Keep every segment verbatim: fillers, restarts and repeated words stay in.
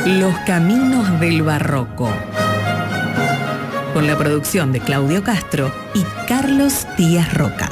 Los caminos del barroco, con la producción de Claudio Castro y Carlos Díaz Roca.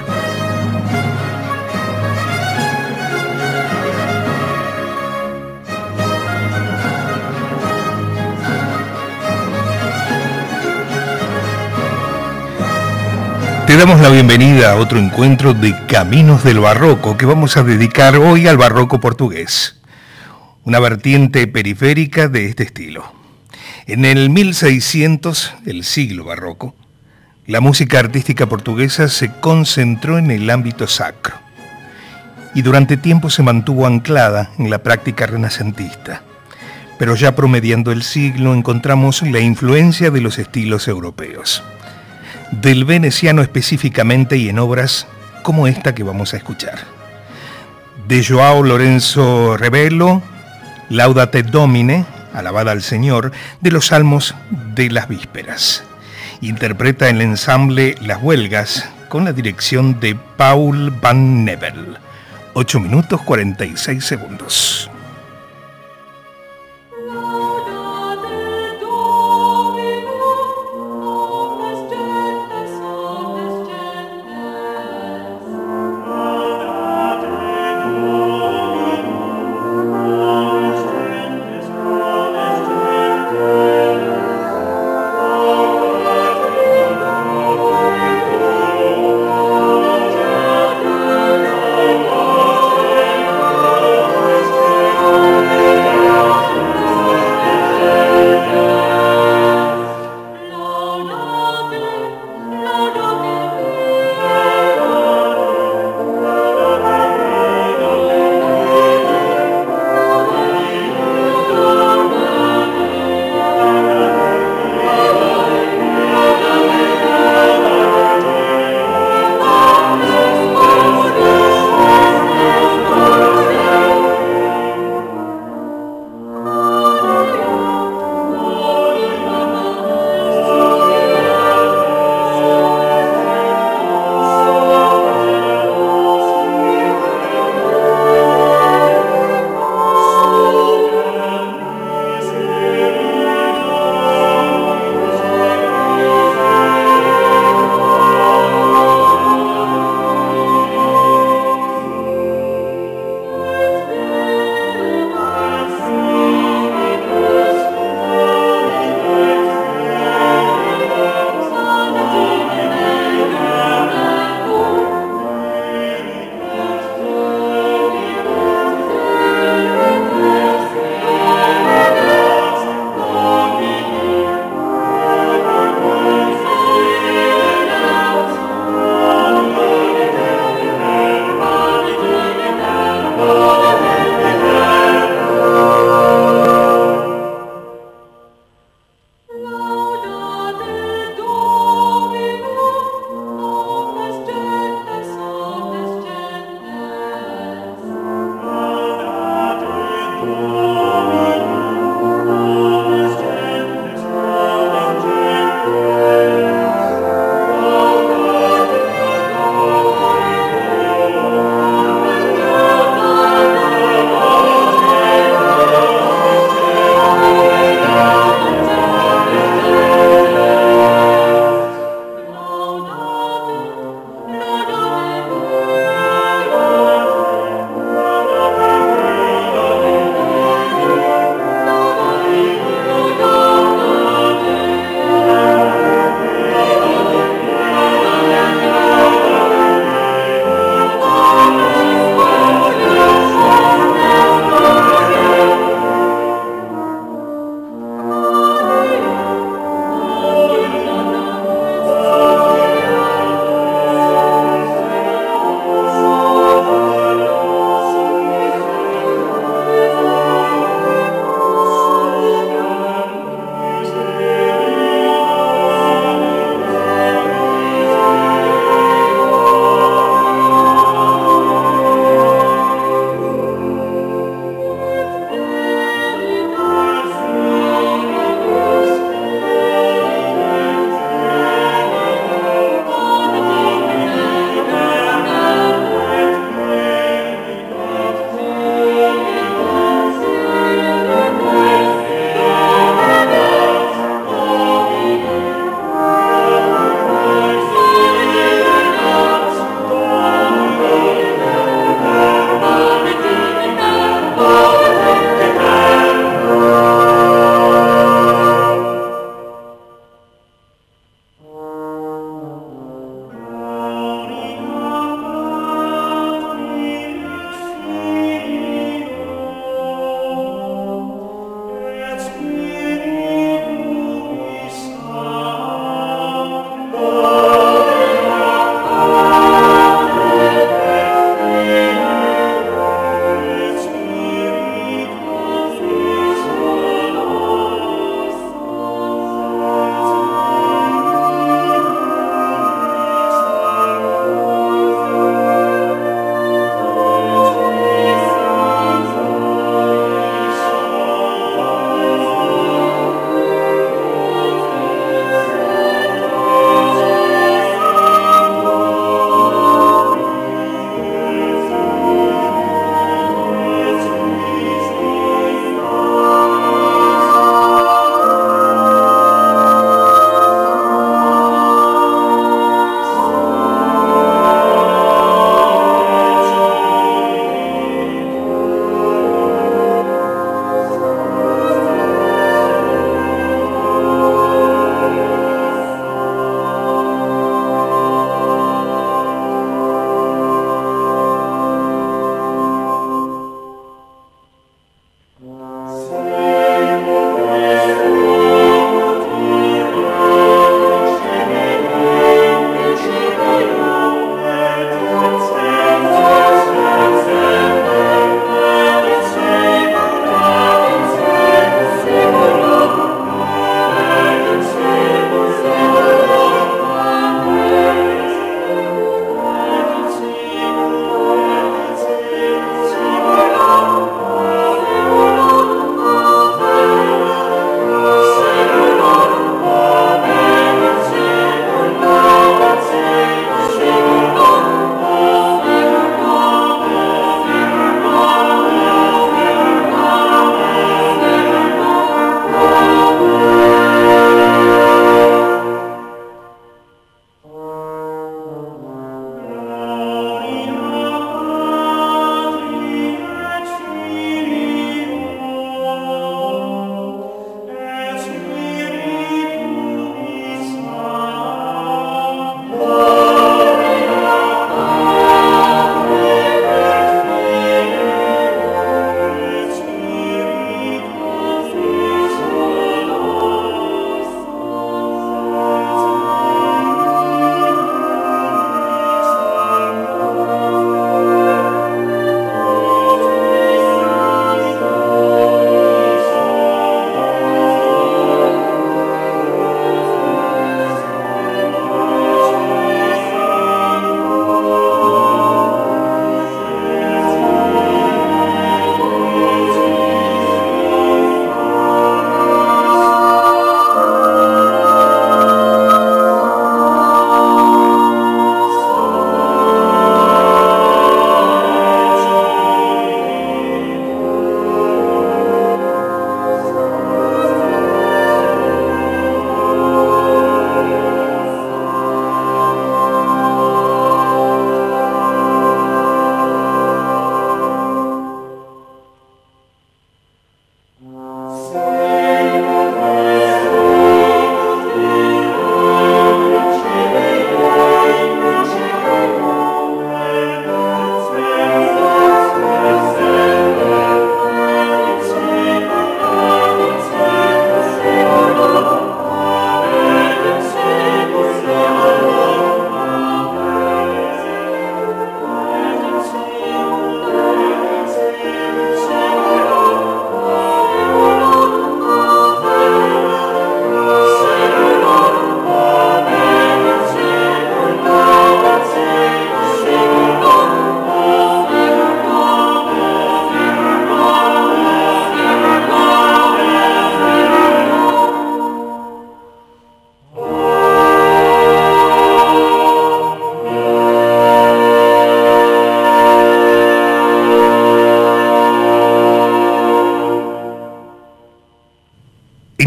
Te damos la bienvenida a otro encuentro de Caminos del Barroco que vamos a dedicar hoy al barroco portugués, una vertiente periférica de este estilo. En el mil seiscientos, el siglo barroco, la música artística portuguesa se concentró en el ámbito sacro y durante tiempo se mantuvo anclada en la práctica renacentista. Pero ya promediando el siglo encontramos la influencia de los estilos europeos, del veneciano específicamente, y en obras como esta que vamos a escuchar. De João Lourenço Rebelo, Laudate Domine, alabada al Señor, de los Salmos de las Vísperas. Interpreta el ensamble Las Huelgas con la dirección de Paul van Nevel. ocho minutos cuarenta y seis segundos. Thank you.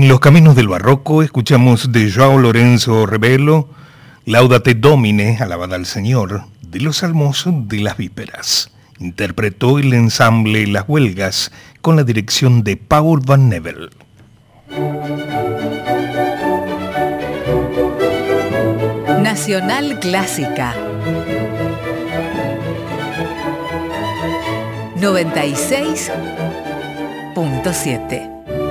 En los caminos del barroco escuchamos de João Lorenzo Rebelo, Laudate Domine, alabada al Señor, de los Salmos de las Vísperas. Interpretó el ensamble Las Huelgas con la dirección de Paul Van Nevel. Nacional Clásica noventa y seis punto siete.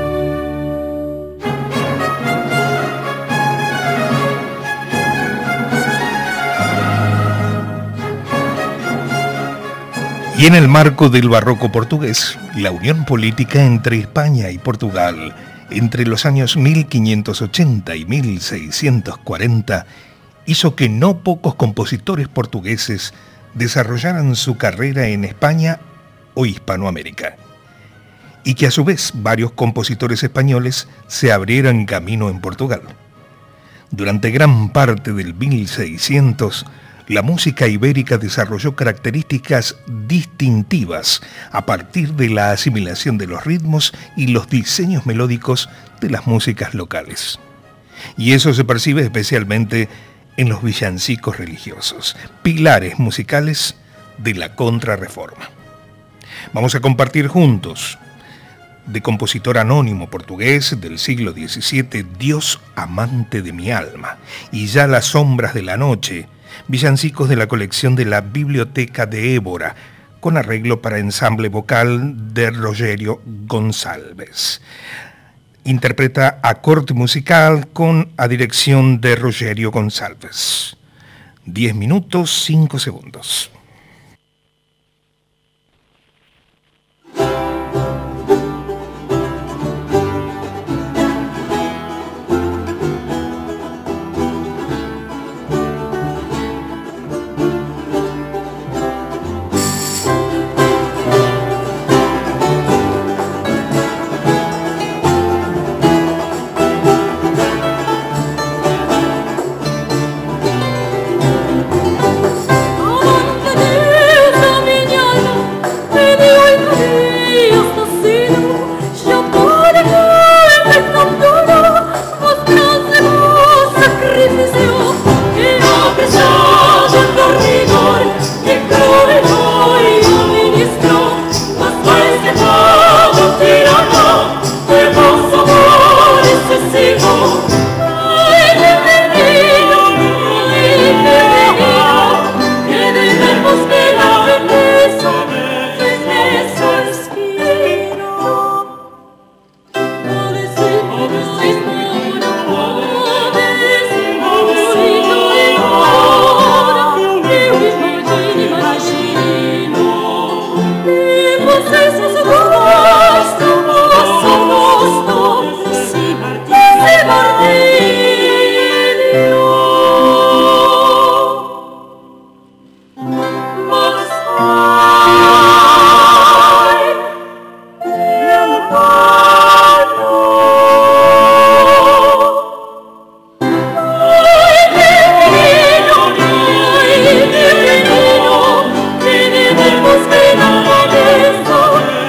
Y en el marco del barroco portugués, la unión política entre España y Portugal entre los años mil quinientos ochenta y mil seiscientos cuarenta hizo que no pocos compositores portugueses desarrollaran su carrera en España o Hispanoamérica, y que a su vez varios compositores españoles se abrieran camino en Portugal. Durante gran parte del mil seiscientos, la música ibérica desarrolló características distintivas a partir de la asimilación de los ritmos y los diseños melódicos de las músicas locales. Y eso se percibe especialmente en los villancicos religiosos, pilares musicales de la Contrarreforma. Vamos a compartir juntos, de compositor anónimo portugués del siglo diecisiete, Dios amante de mi alma, y Ya las sombras de la noche, villancicos de la colección de la Biblioteca de Évora, con arreglo para ensamble vocal de Rogério Gonçalves. Interpreta a corte musical con a dirección de Rogério Gonçalves. diez minutos, cinco segundos. Busca la cabeza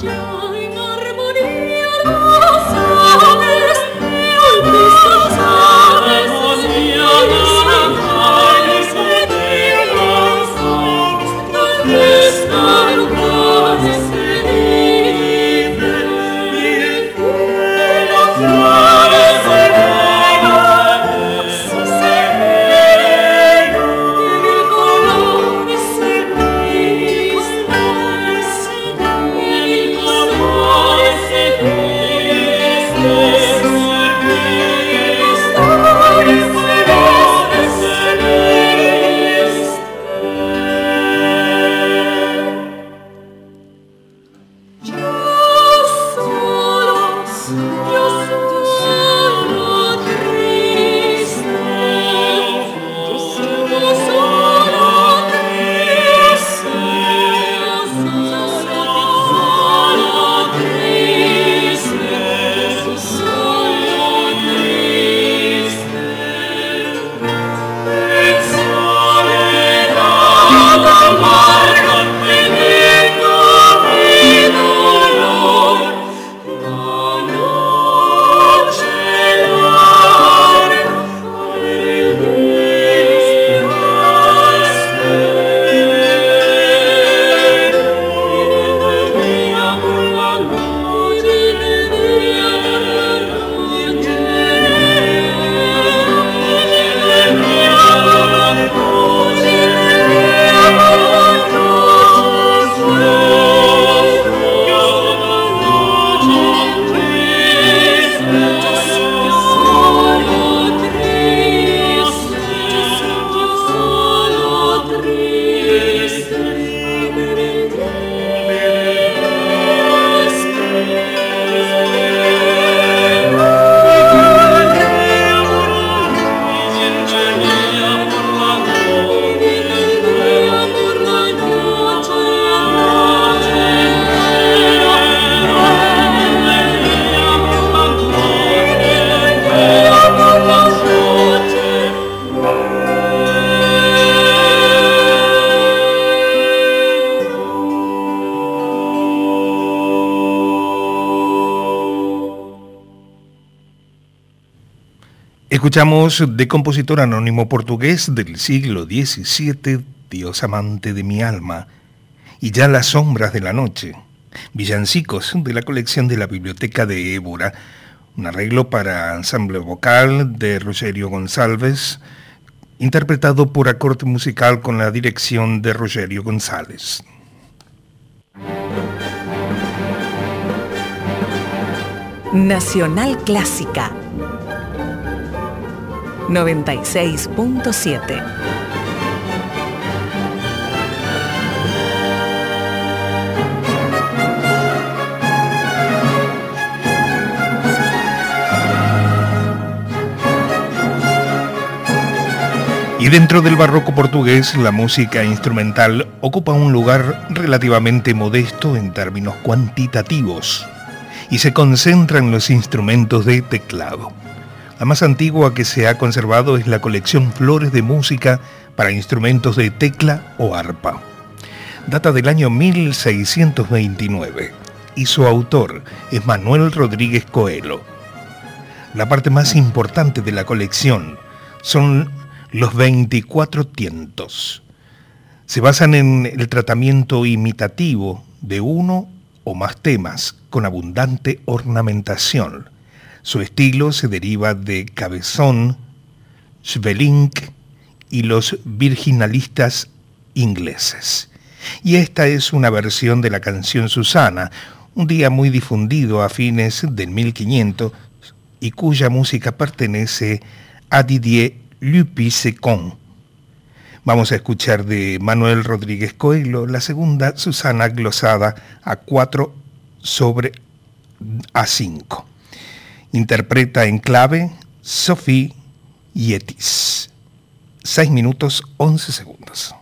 Escuchamos de compositor anónimo portugués del siglo diecisiete, Dios amante de mi alma, y ya las sombras de la noche, villancicos de la colección de la Biblioteca de Évora, un arreglo para ensamble vocal de Rogerio González, interpretado por acorde musical con la dirección de Rogerio González. Nacional Clásica noventa y seis punto siete. Y dentro del barroco portugués, la música instrumental ocupa un lugar relativamente modesto en términos cuantitativos y se concentra en los instrumentos de teclado. La más antigua que se ha conservado es la colección Flores de Música para instrumentos de tecla o arpa. Data del año mil seiscientos veintinueve y su autor es Manuel Rodríguez Coelho. La parte más importante de la colección son los veinticuatro tientos. Se basan en el tratamiento imitativo de uno o más temas con abundante ornamentación. Su estilo se deriva de Cabezón, Sweelinck y los virginalistas ingleses. Y esta es una versión de la canción Susana, un día muy difundido a fines del mil quinientos y cuya música pertenece a Didier Lupicecon. Vamos a escuchar de Manuel Rodríguez Coelho la segunda Susana glosada a cuatro sobre a cinco. Interpreta en clave Sophie Yetis. seis minutos once segundos.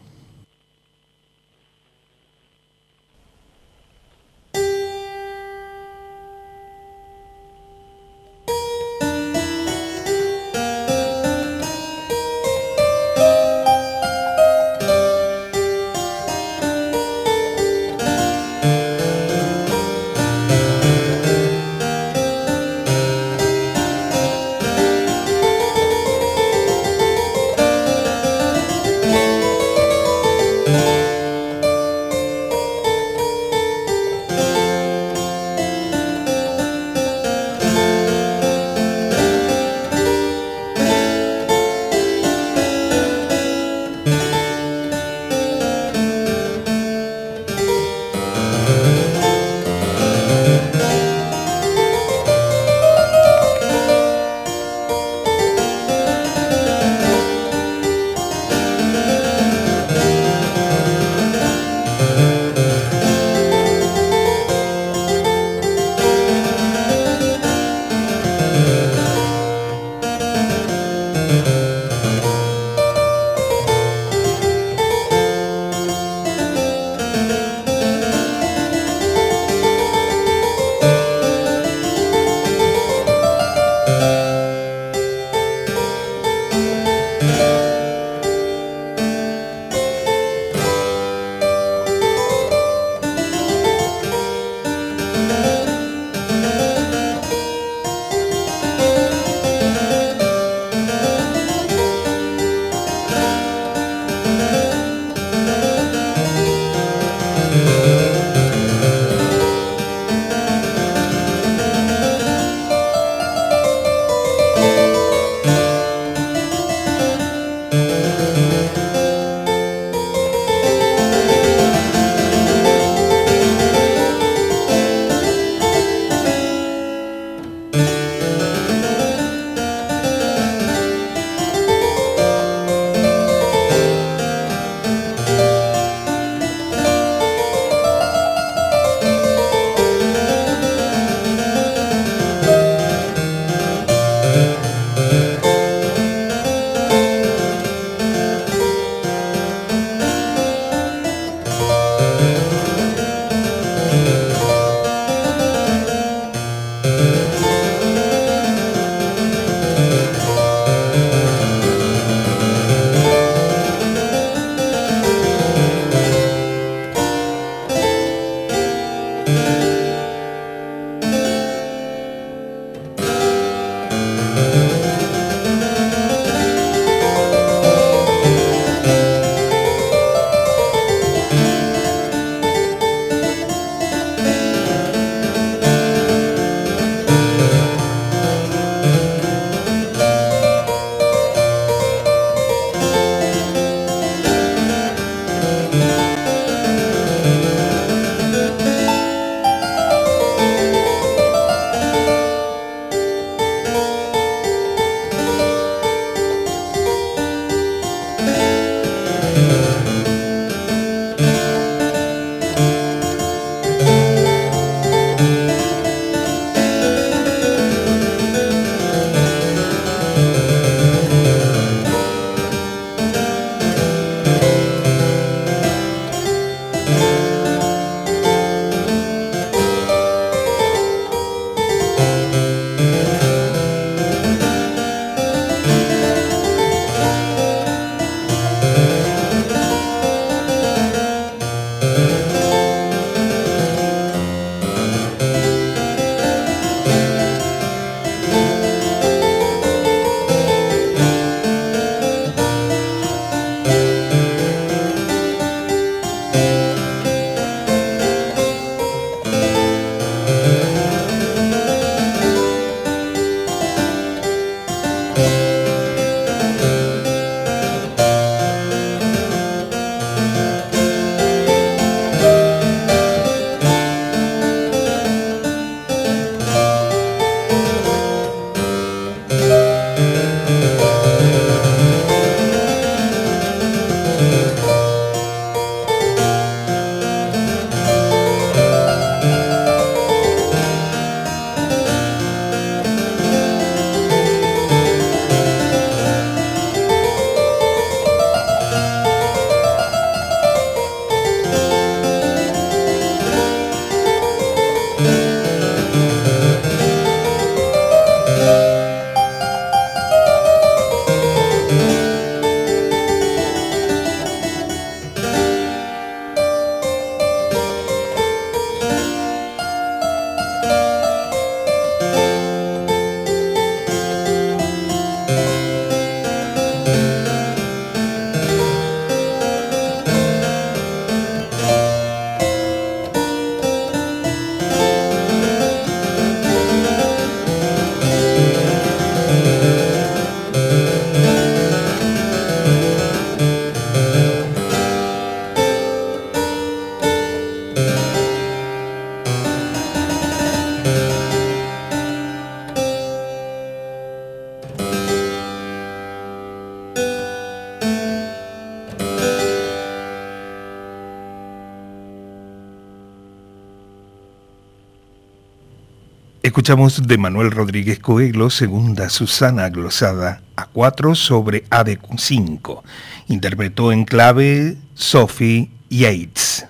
Escuchamos de Manuel Rodríguez Coelho, segunda Susana glosada a cuatro sobre A D cinco. Interpretó en clave Sophie Yates.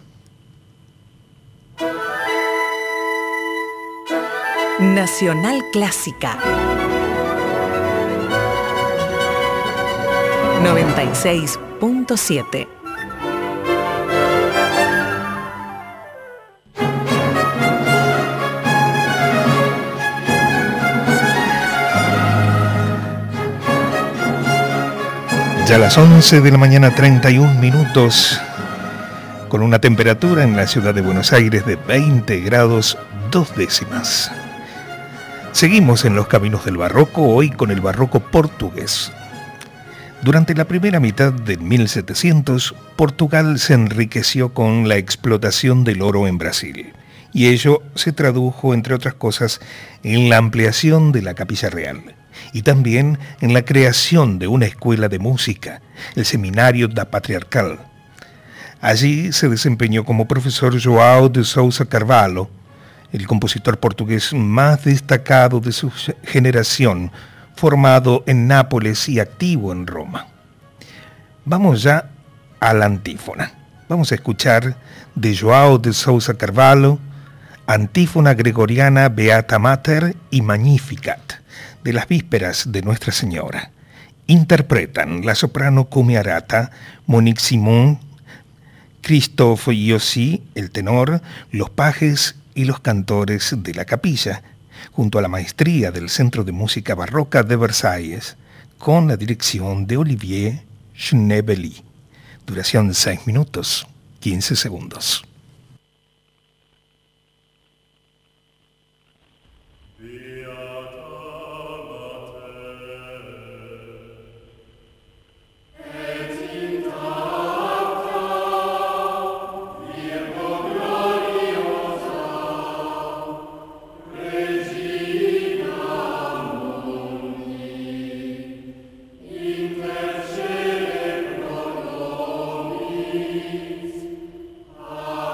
Nacional Clásica noventa y seis punto siete. Ya a las once de la mañana, treinta y un minutos, con una temperatura en la ciudad de Buenos Aires de veinte grados dos décimas. Seguimos en los caminos del barroco, hoy con el barroco portugués. Durante la primera mitad de mil setecientos, Portugal se enriqueció con la explotación del oro en Brasil, y ello se tradujo, entre otras cosas, en la ampliación de la Capilla Real, y también en la creación de una escuela de música, el Seminario da Patriarcal. Allí se desempeñó como profesor João de Sousa Carvalho, el compositor portugués más destacado de su generación, formado en Nápoles y activo en Roma. Vamos ya a la antífona. Vamos a escuchar de João de Sousa Carvalho, antífona gregoriana Beata Mater y Magnificat, de las vísperas de Nuestra Señora. Interpretan la soprano Cumiarata, Monique Simon, Christophe Yossi, el tenor, los pajes y los cantores de la capilla, junto a la maestría del Centro de Música Barroca de Versalles, con la dirección de Olivier Schnebeli. Duración seis minutos, quince segundos. Ah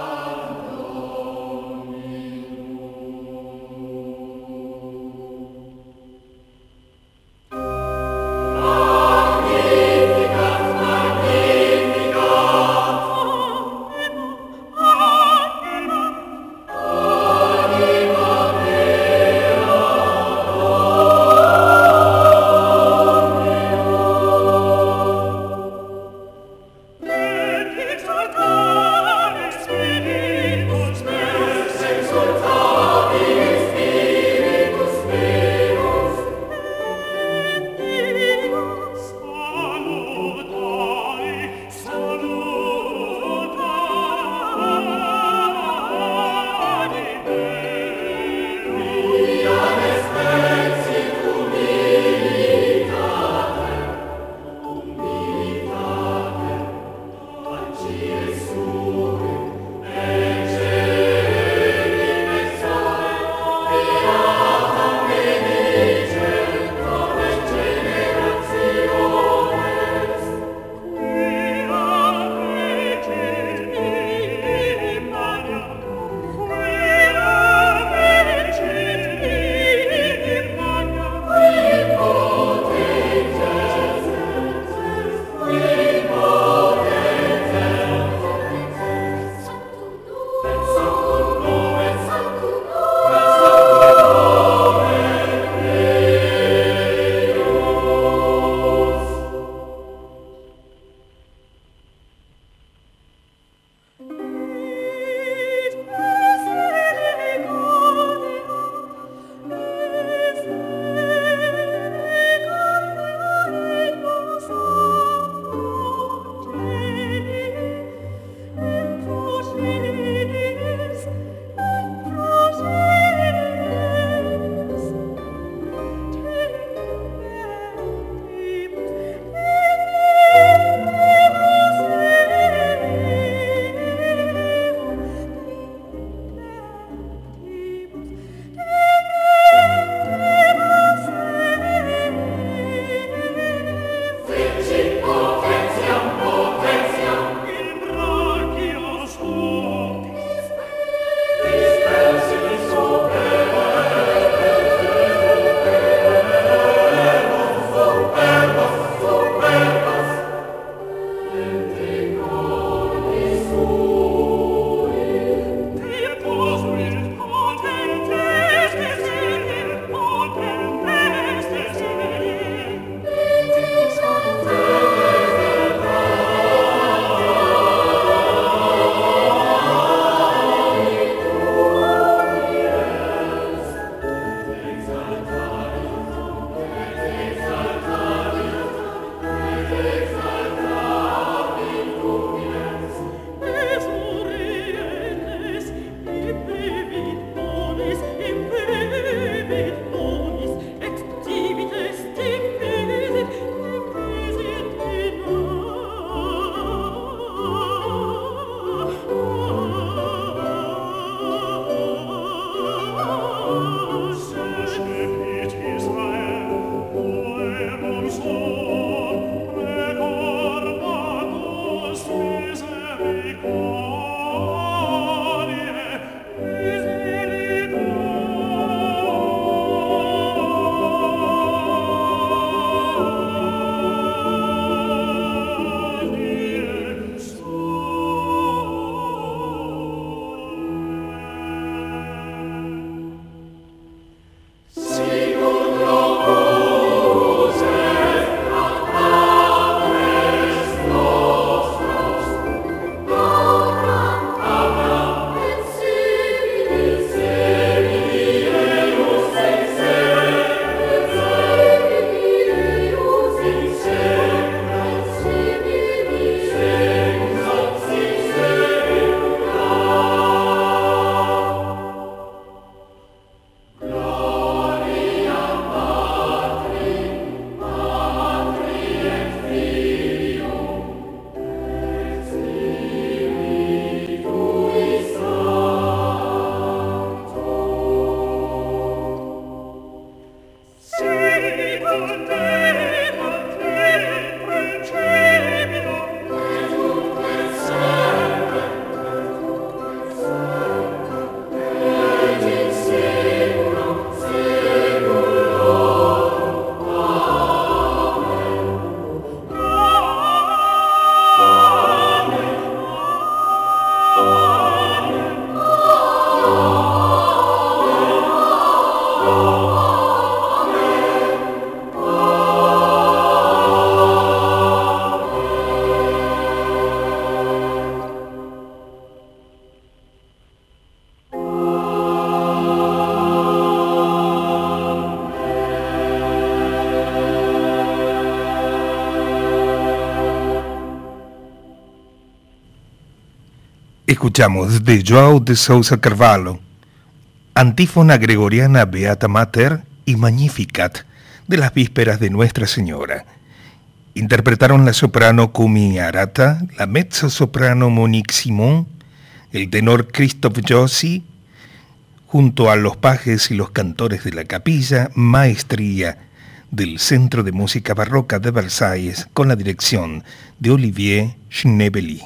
Escuchamos de João de Sousa Carvalho, antífona gregoriana Beata Mater y Magnificat de las vísperas de Nuestra Señora. Interpretaron la soprano Kumi Arata, la mezzo-soprano Monique Simon, el tenor Christophe Jossy, junto a los pajes y los cantores de la capilla Maestría del Centro de Música Barroca de Versalles, con la dirección de Olivier Schnebeli.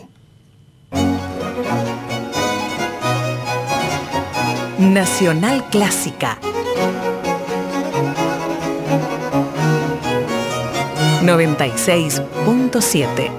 Nacional Clásica noventa y seis punto siete.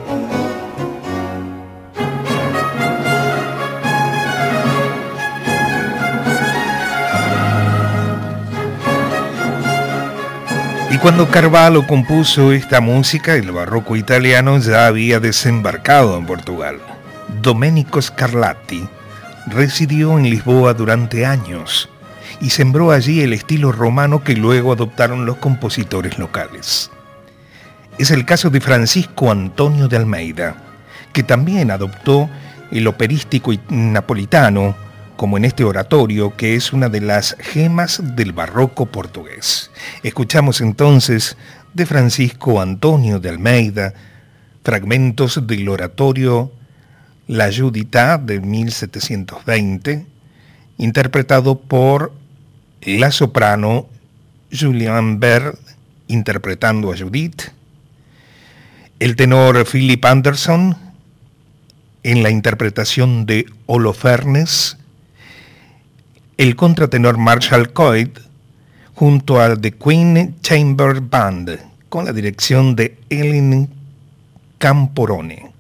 Y cuando Carvalho compuso esta música, el barroco italiano ya había desembarcado en Portugal. Domenico Scarlatti residió en Lisboa durante años y sembró allí el estilo romano que luego adoptaron los compositores locales. Es el caso de Francisco Antonio de Almeida, que también adoptó el operístico napolitano, como en este oratorio, que es una de las gemas del barroco portugués. Escuchamos entonces de Francisco Antonio de Almeida fragmentos del oratorio La Giudità de mil setecientos veinte, interpretado por la soprano Juliane Baird, interpretando a Judith, el tenor Philip Anderson en la interpretación de Holofernes, el contratenor Marshall Coyd junto al The Queen Chamber Band con la dirección de Elin Camporone.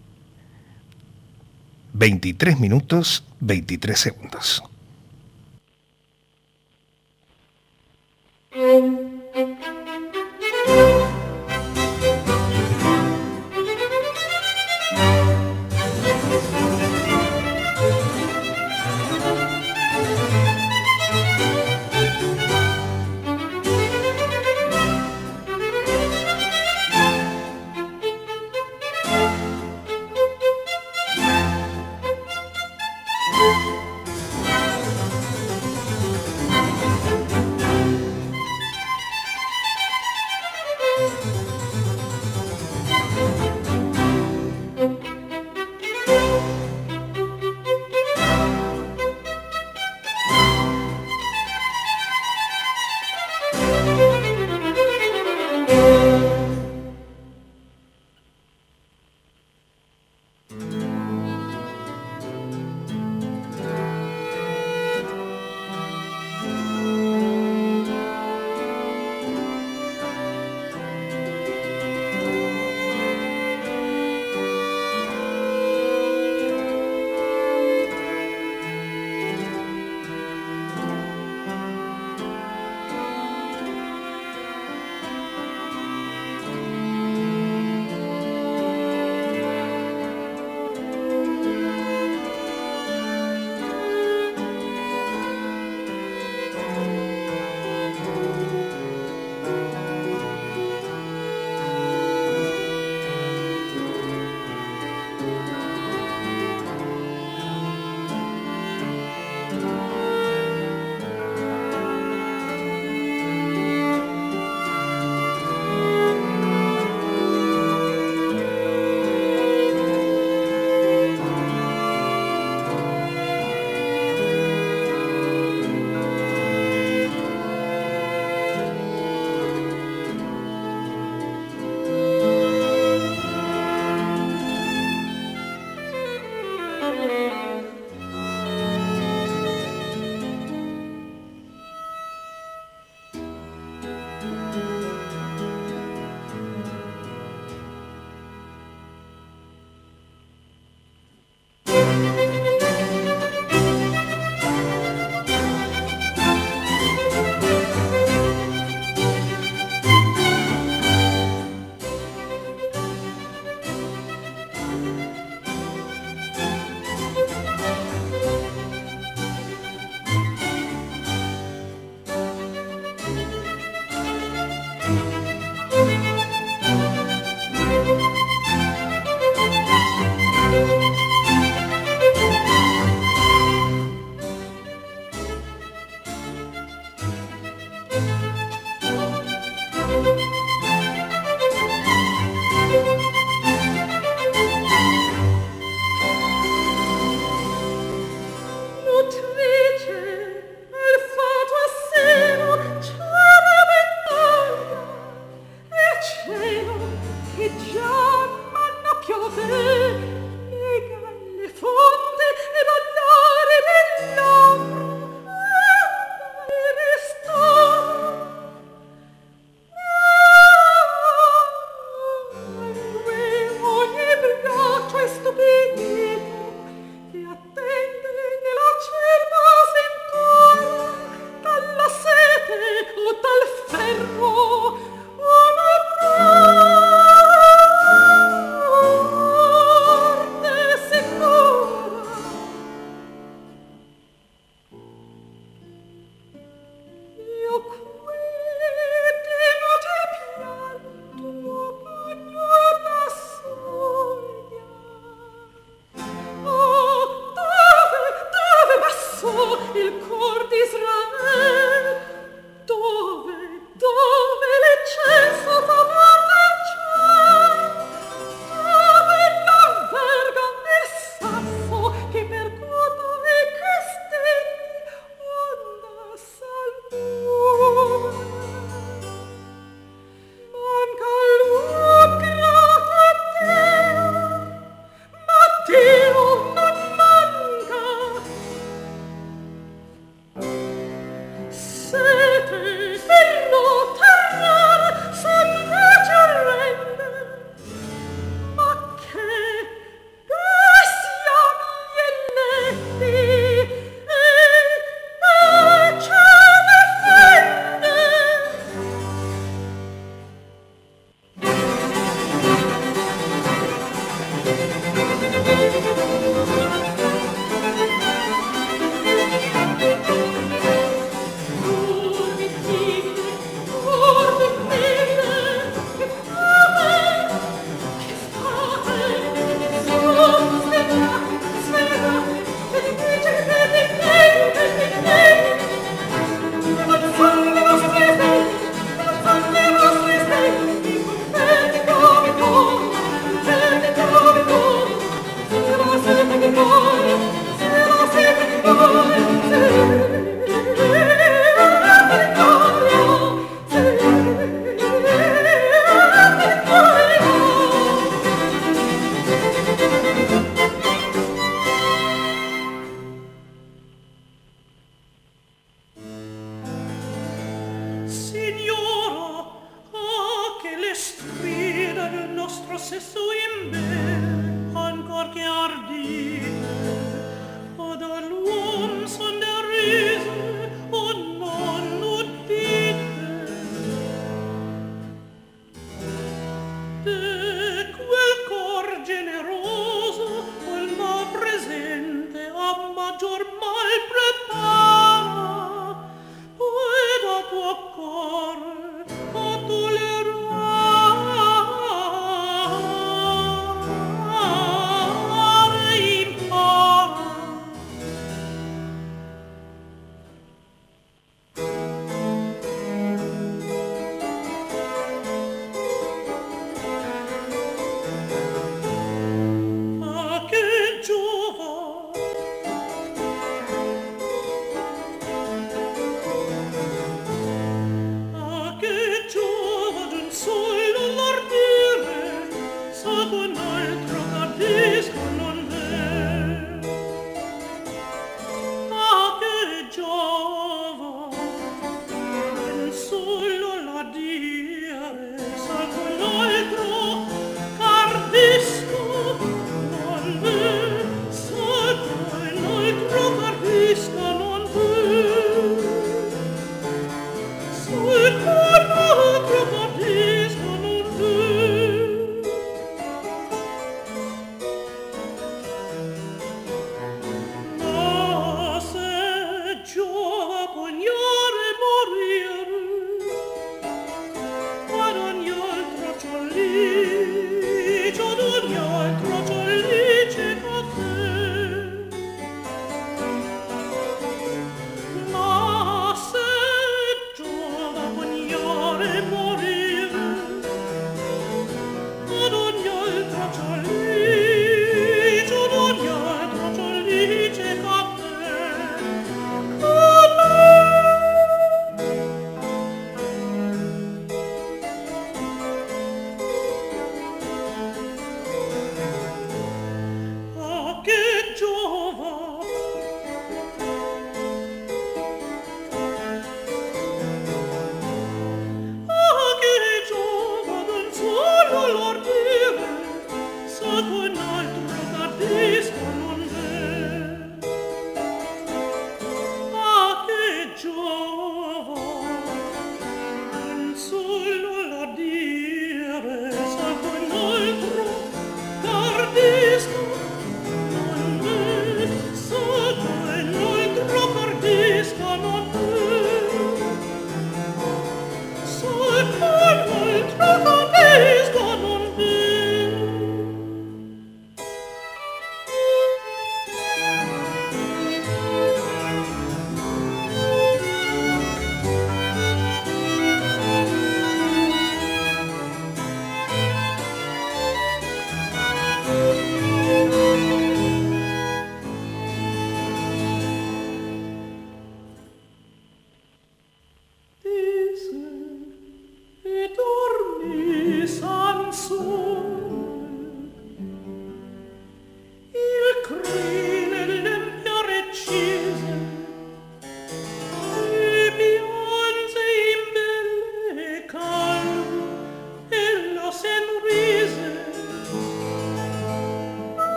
veintitrés minutos, veintitrés segundos.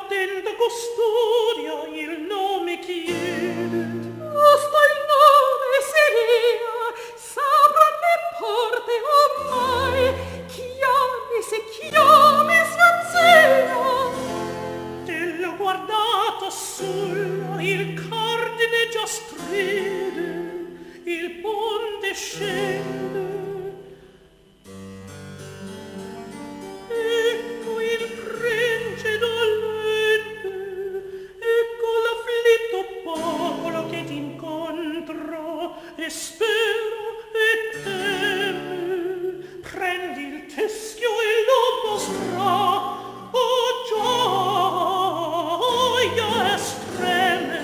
attenta custodia il nome chiede. Basta il nome seria, saprà le porte ormai, chiami se chiami si azzera. Te l'ho guardato sola, il cardine già stride, il ponte scende. Ecco il prince dolente, ecco l'afflitto popolo che t'incontra e spera e teme. Prendi il teschio e lo mostra, oh gioia estreme.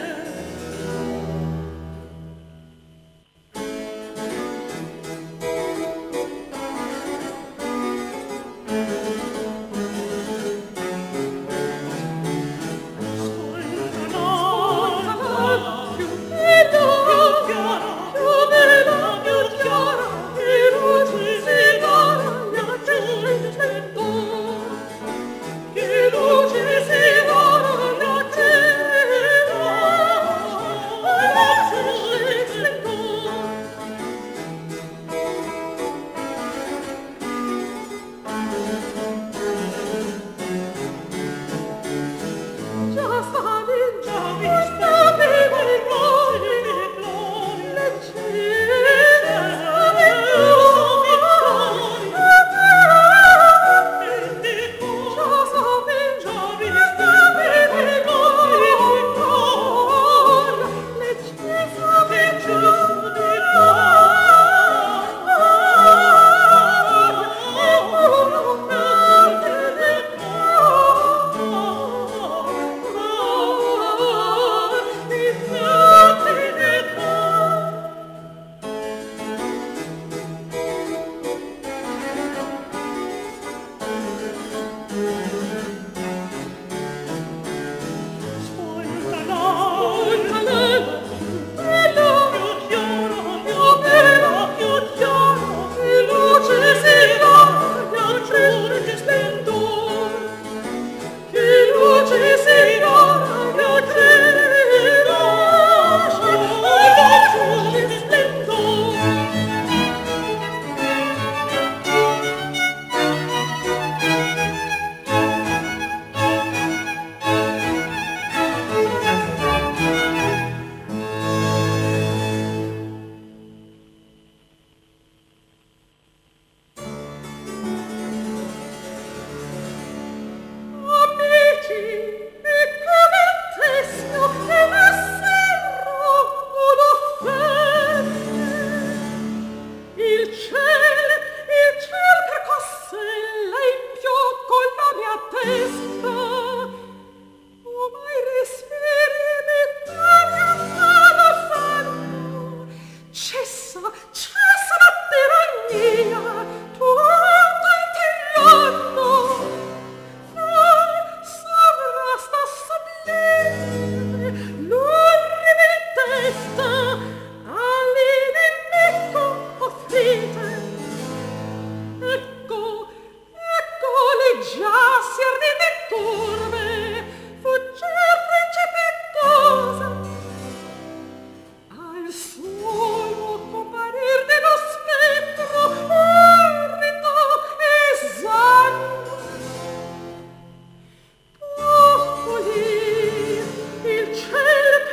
Cielo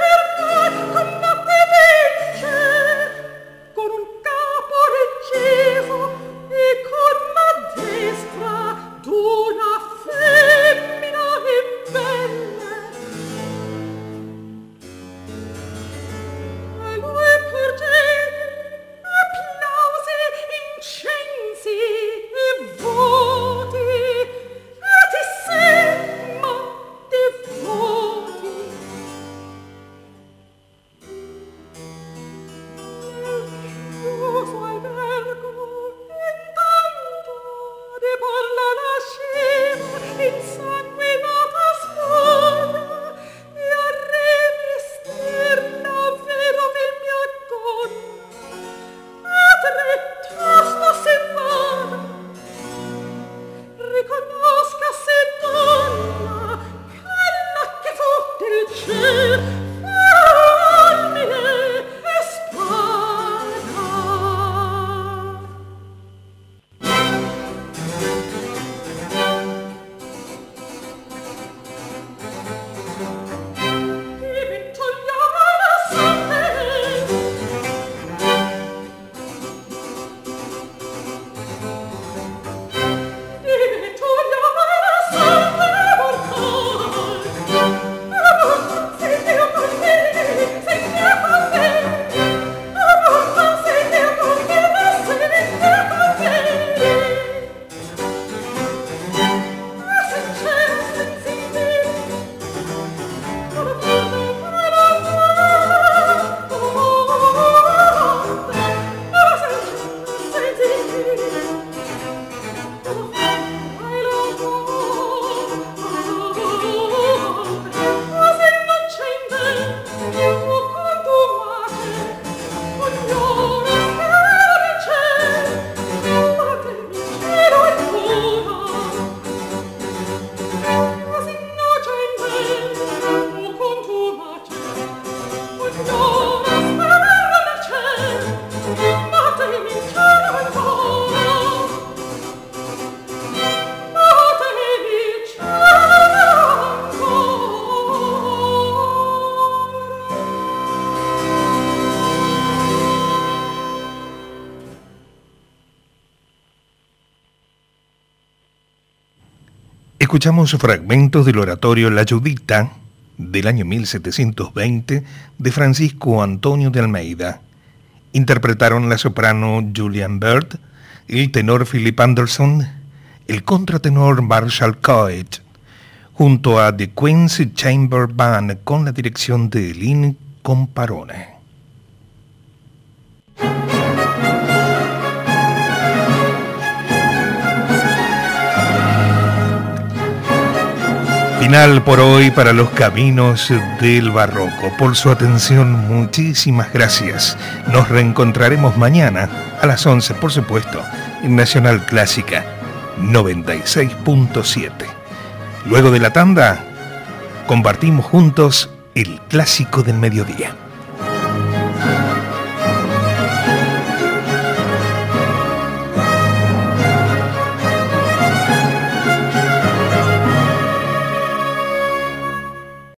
Escuchamos fragmentos del oratorio La Judita del año mil setecientos veinte de Francisco Antonio de Almeida. Interpretaron la soprano Julian Bird, el tenor Philip Anderson, el contratenor Marshall Coet, junto a The Queen's Chamber Band con la dirección de Lynn Comparone. Final por hoy para los Caminos del Barroco. Por su atención, muchísimas gracias. Nos reencontraremos mañana a las once, por supuesto, en Nacional Clásica noventa y seis punto siete. Luego de la tanda, compartimos juntos el clásico del mediodía.